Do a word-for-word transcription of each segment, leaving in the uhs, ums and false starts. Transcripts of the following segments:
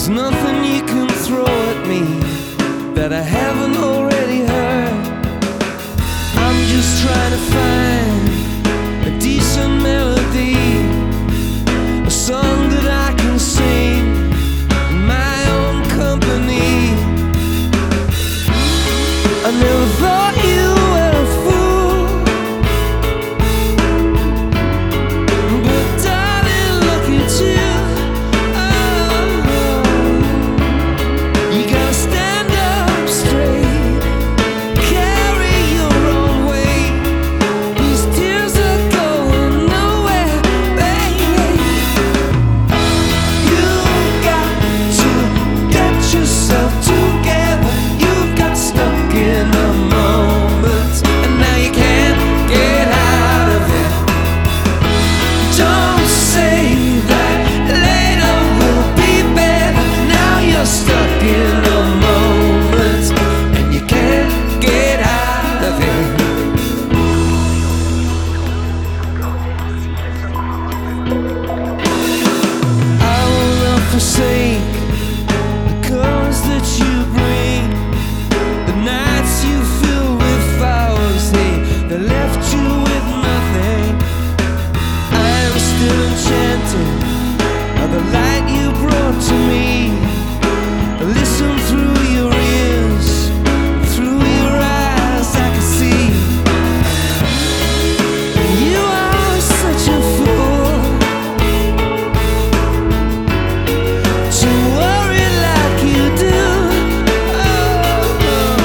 There's nothing you can throw at me that I haven't already heard. I'm just trying to find a decent melody, a song that I can sing in my own company. I never thought you were a fool, but darling, look at you. Oh, you gotta stand up straight, carry your own weight. These tears are going nowhere, baby. You got to get yourself together. You've got stuck in a moment, and now you can't get out of it. Don't say that later will be better. Now you're stuck in a moment, and you can't get out of it. I will not forsake the colors that you bring, the nights you fill with flowers, they, they left you with nothing. I am still enchanted by the light you brought to me. Listen through your ears, through your eyes, I can see you are such a fool to worry like you do. Oh,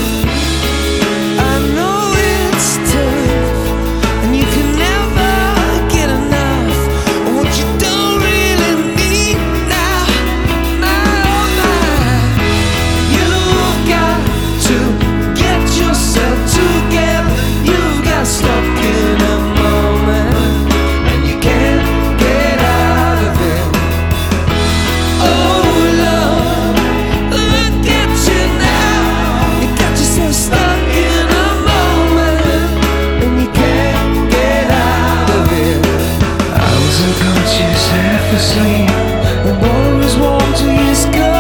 I know it's tough, and you can never get enough of what you don't really need now. My, oh my, you've got to get yourself together. You've got stuck in a moment, and you can't get out of it. Oh love, look at you now. You got yourself stuck in a moment, and you can't get out of it. I was unconscious, half asleep, the water was warm to your skin.